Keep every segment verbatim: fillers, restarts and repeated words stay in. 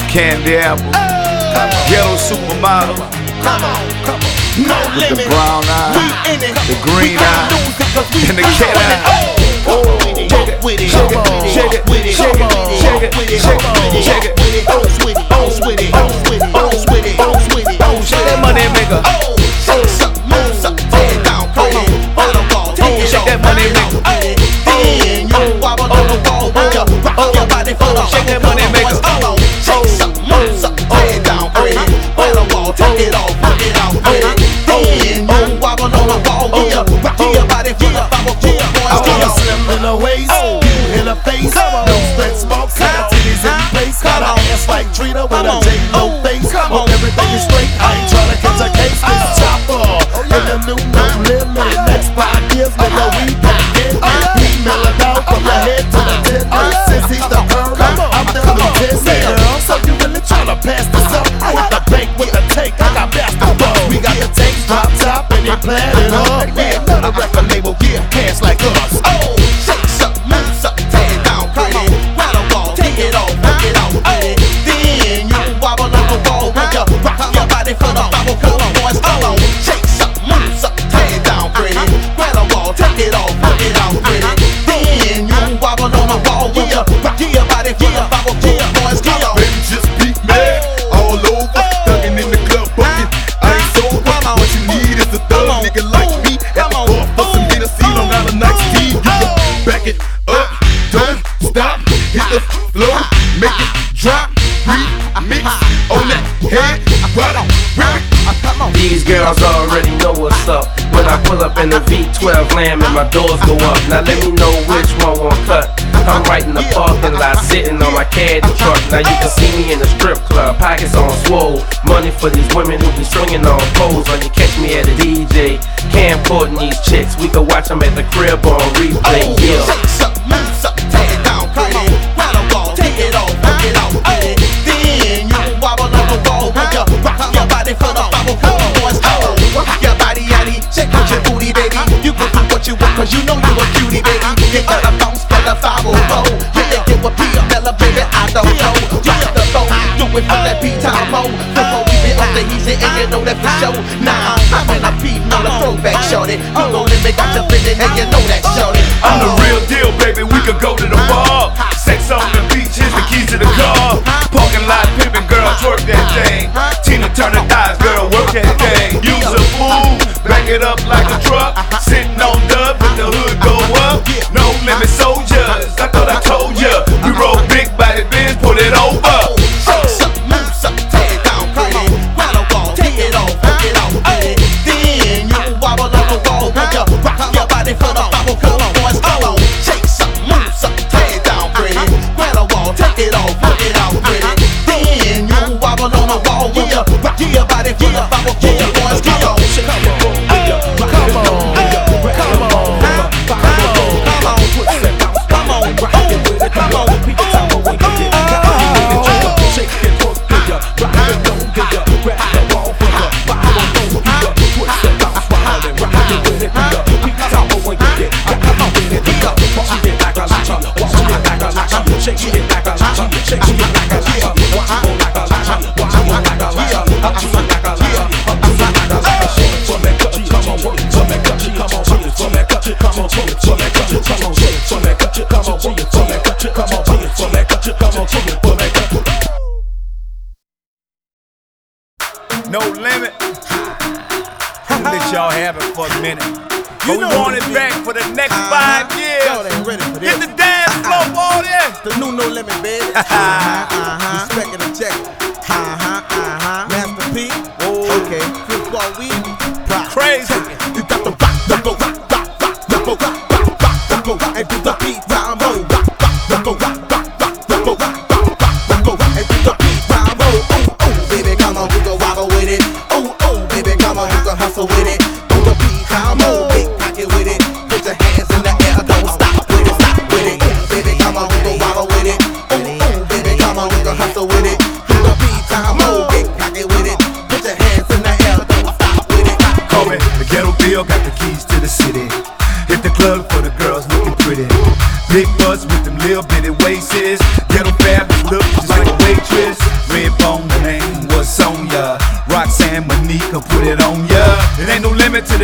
Candy apple, ghetto supermodel, Come on, come on. No with the limit. brown eye, We in it. the green We eye, gon' lose it 'cause we and the we cat on it. eye. Oh, walk with it, shake it, walk with it, shake it, walk with it, shake it, walk with it, shake it, walk with it, shake it, walk with it, shake it. walk with it, bounce with it, bounce with it, bounce with it, bounce with it, bounce with it, bounce with Shake it. that money maker. Oh, shake something, move something, tear it down, crazy. On the wall, take it shake off, that money knock it maker. out. Then you wobble on the wall, rock your rock your body for the Shake that money maker. Come on, shake something, move something, tear it down, crazy. On the wall, take it off, knock it out. Then you wobble on the wall, yeah, rock your body for the bubble, yeah, boys. I want a slim in the waist, you in the face, no split smoke, got my titties in place, got an ass like Trina with a J no face. Hope everything is straight. I ain't tryna catch a case. This chopper in the new no limit. Next five years, nigga, we gon' get it. We mellow out from the head to the tip. Since he's the girl, I'm the lieutenant. So you really tryna pass this up? I hit the bank with the tank. I got basketball. We got the tanks drop top and they planted up. Yeah, not a record label, yeah, cash like us. Oh, shake something, move something, tear it down, crazy. Round the wall, take it off, knock it out. Then you wobble on the wall, rock your rock your body for the bubble, come on, boys. Come on, shake something, move something, tear it down, crazy. Round the wall, take it off, knock it out, crazy. Then you wobble on the wall, yeah, rock your body for the bubble, yeah, boys. Come on. Baby, just beat me all over, thuggin' in the club, bucket. I ain't sober. What you need is a thug nigga like me. At the door for some Hennessy, don't got a nice tea. You can back it up, don't stop, hit the floor, make it drop, remix on that head, right on, rip it. These girls already know what's up. When I pull up in the V twelve Lamb and my doors go up. Now let me know which one won't cut. I'm right in the parking lot, sitting on my caddy truck. Now you can see me in the strip club, pockets on swole. Money for these women who be swinging on poles. Or you catch me at a D J, camcording these chicks. We can watch them at the crib on replay. Oh, Yeah. shake something, move something, tear it down, crazy. Round the wall, take it off, knock it out. Then you wobble on the wall, rock your rock your body for the bubble, come on, boys. Oh, rock your body, yaddy, shake out your booty, baby. You can do what you want, 'cause you know you a cutie, baby. You gotta bounce for the five oh four. Yeah, get with P Bella, baby, I don't know. Drop the boat, do it for that P-time mode. Before we be off the easy, and you know that for sure. Nah, I'm in a P, on the throwback, shorty. You gon' let me got your feeling, and you know that, shorty. I'm the real deal, baby. We could go to the bar. Sex on the beach, here's the keys to the car. Parking lot pimpin', girl, twerk that thing. Tina Turner thighs, girl, work that thing. Use a fool, back it up like a truck. Sitting on dub, with the hood go up. No limit soldiers, I thought I told ya. We roll big body Benz, pull it over. Shake something, move something, tear it down, crazy. Round the wall, take it off, knock it out. Then you wobble on the wall, rock your rock your body for the bubble, come on, boys. Come on, shake something, move something, tear it down, crazy. Round the wall, take it off, knock it out, crazy. Then you wobble on the wall, yeah, rock your body for the bubble, yeah, boys. Come on, come on, come on, come on, come on, come on, come on, come on. No limit. Let y'all have it for a minute. But we want it back for the next five years. Y'all ain't ready for this. Hit the dance floor, boy, yeah. The new No Limit, baby. uh-huh, uh-huh. Respect and check. Uh-huh, uh-huh. Master P. Whoa. Okay. Chris Ball Weed. Crazy. You got the rock, the go rock, rock, rock, the go rock, rock, rock, the go rock, and do the beat time roll, rock, rock, the go rock, rock, rock, the go rock, rock, rock, the go rock, and do the beat time roll. Oh, oh, baby, come on, we go wobble with it. Oh, oh, baby, come on, we go hustle with it. Do the beat time roll, big pocket with it. Put your hands in the air, don't stop with it, stop with it. Baby, come on, we go wobble with it. Oh, oh, baby, come on, we go hustle with it. Do the beat time roll, big pocket with it. Put your hands in the air, don't stop with it. Call me the Ghetto Bill, got the keys to the city. Hit the club for the girls looking pretty. Big butts with them little bitty waists. Ghetto fabulous look just like a waitress. Red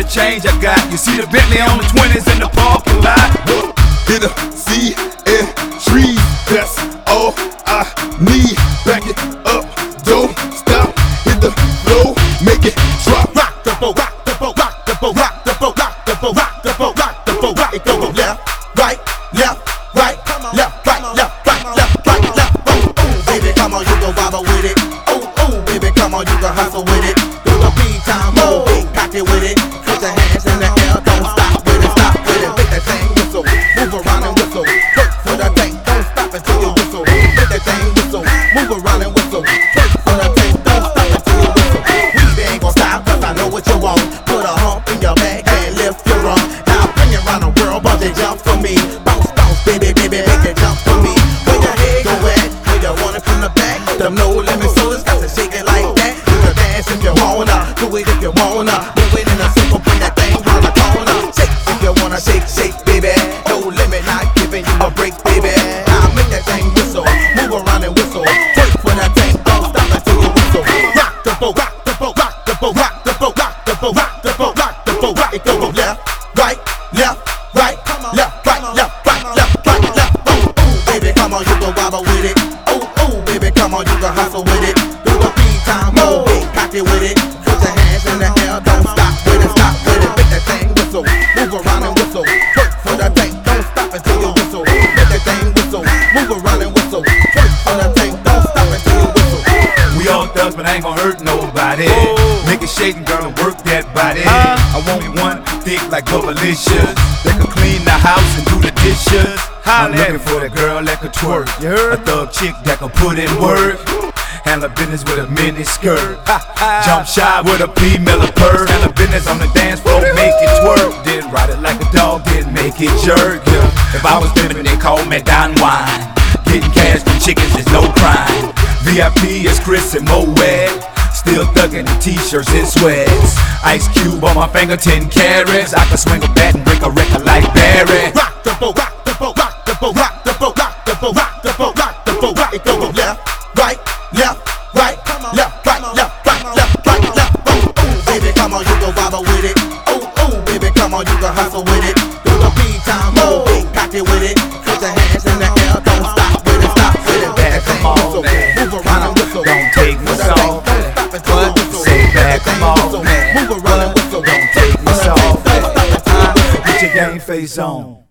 change I got. You see the Bentley on the twenties in the parking lot. Hit a C and trees, that's all I need. Back it up, don't stop. Hit the flow, make it drop. Rock the boat, rock the boat, rock the boat, rock the boat, rock the boat, rock the boat, rock the boat, rock it go left, right, left, right, left, right, left, right, left, right, left. Oh, oh, baby, come on, you go wobble with it. Oh, oh, baby, come on, you go hustle with it. Do the beat time, oh, big cocky with it. Put your hands in the air, don't stop with it, stop with it. Make that thing whistle, move around and whistle. Work for the thing, don't stop until you whistle. Make that thing whistle, move around and whistle. Work for the thing, don't stop until you whistle. We ain't gon' stop, cause I know what you want. Put a hump in your back and lift your rump. Now bring it around the world, but they jump for me. Bounce, bounce, baby, baby, make it jump for me. Where your head go at, where you want it from the back. Them no limit soldiers got to shake it like that. Do the dance if you wanna, do it if you wanna. Move it in a circle, bring that thing round the corner. Shake if you wanna, shake, shake, baby. No limit, not giving you a break, baby. Now make that thing whistle, move around and whistle. Wait for that thing, don't stop until you whistle. Rock the boat, rock the boat, rock the boat, rock the boat, rock the boat, rock the boat, rock the boat, rock it go left, right, left, right, left, right, left, right, left, right, left. Oh, oh, baby, come on, you go wobble with it. Oh, oh, baby, come on, you go hustle with it. Do the beat time, oh, big cocky with it. Put your hands in the air, don't stop with it, stop with it. Make that thing whistle, move around and whistle. Work for the thing, don't stop until you whistle. Make that thing whistle, move around and whistle. Work for the thing, don't stop until you whistle. We all thugs, but I ain't gon' hurt nobody. Make it shake and girl and work that body. I want me one thick like Bubblicious that can clean the house and do the dishes. I'm looking for that girl that can twerk. A thug chick that can put in work. Handle business with a mini skirt. Jump shy with a female purr. Handle business on the dance floor, make it twerk. Then ride it like a dog, then make it jerk. If I was living, they call me Don Juan. Getting cash from chickens is no crime. V I P is Chris and Moet. Still thuggin' in t-shirts and sweats. Ice Cube on my finger, ten carats. I can swing a bat and break a record like Barry. Rock the boat, rock the boat, rock the boat, rock the boat, rock the boat, rock the boat, rock the boat, rock it go left, right, left, right, left, right, left, right, left, right, left. Oh, oh, baby, come on, you go wobble with it. Oh, oh, baby, come on, you go hustle with it. Do the beat time, oh, big cocky with it. Put your hands in the air, don't stop with it, stop with it. Make that thing whistle, move around and whistle. Don't take me soft. Say back, come on, man. Move around and whistle. Don't take me soft. Get your game face on.